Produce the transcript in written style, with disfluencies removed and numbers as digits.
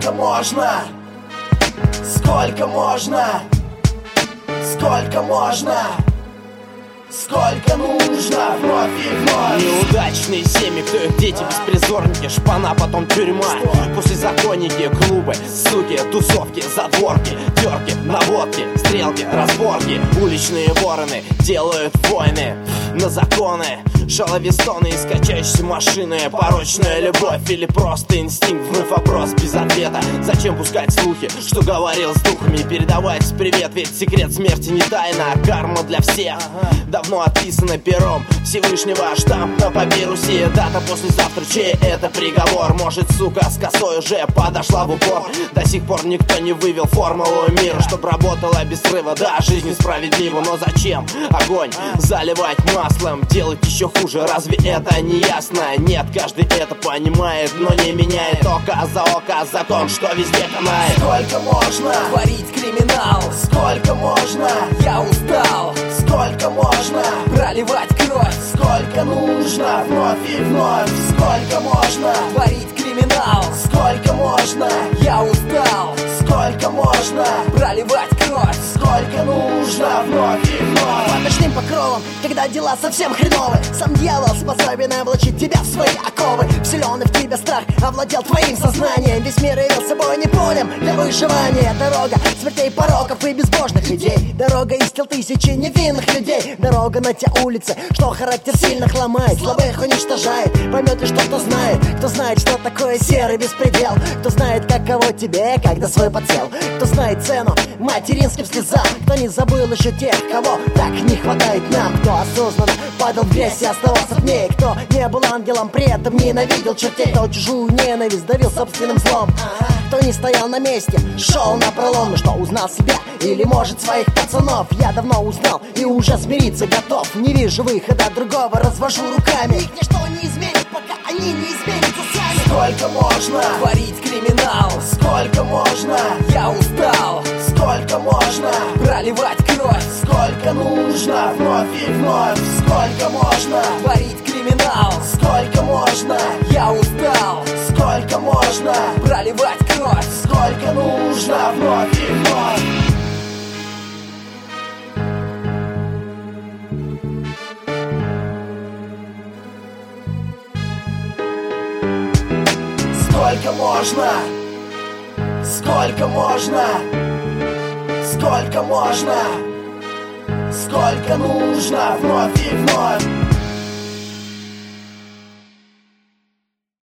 Сколько можно? Сколько можно? Сколько можно? Сколько нужно? Вновь и вновь. Неудачные семьи, кто их дети, беспризорники, шпана, потом тюрьма. После законники, клубы, суки, тусовки, задворки, терки, наводки, стрелки, разборки. Уличные вороны делают войны на законы. Шаловестоны из качающейся машины. Порочная любовь или просто инстинкт? Вновь вопрос без ответа. Зачем пускать слухи, что говорил с духами? Передавать привет, ведь секрет смерти не тайна, а карма для всех давно отписана пером Всевышнего. Штамп на папирусе, дата послезавтра, чей это приговор? Может, сука, с косой уже подошла в упор. До сих пор никто не вывел формулу мира, чтоб работала без срыва. Да, жизнь несправедлива, но зачем огонь заливать маслом? Делать еще хуже, разве это не ясно? Нет, каждый это понимает, но не меняет око за око закон, что везде канает. Сколько можно творить криминал? Сколько можно? Я устал. Сколько можно проливать кровь? Сколько нужно? Вновь и вновь. Сколько можно творить криминал? Сколько можно? Я устал. Сколько можно проливать кровь? Сколько нужно? Вновь и вновь. Под ночным покровом, когда дела совсем хреновы, сам дьявол способен облачить тебя в свои оковы. Вселенный в тебя страх овладел твоим сознанием. Весь мир явил собой не полем для выживания. Дорога смертей, пороков и безбожных идей. Дорога из тел тысячи невинных людей. Дорога на те улицы, что характер сильных ломает, слабых уничтожает. Поймет ли, что кто знает, что такое серый беспредел. Кто знает, каково тебе, когда свой подсел. Кто знает цену материнским слезам. Кто не забыл еще тех, кого так не хватает нам. Кто осознанно падал в грязь и оставался в ней. Кто не был ангелом, при этом ненавидел чертей. Кто чужую ненависть давил собственным злом. Кто не стоял на месте, шел напролом. Ну что, узнал себя или может своих пацанов? Я давно узнал и уже смириться готов. Не вижу выхода другого, развожу руками. Их ничто не изменит, пока они не изменятся сами. Сколько можно творить криминал? Сколько можно? Я устал. Сколько можно проливать кровь? Сколько нужно? Вновь и вновь. Сколько можно творить криминал? Сколько можно? Я устал. Сколько можно проливать кровь? Сколько нужно? Вновь и вновь. Сколько можно? Сколько можно? Сколько можно? Сколько нужно? Вновь и вновь.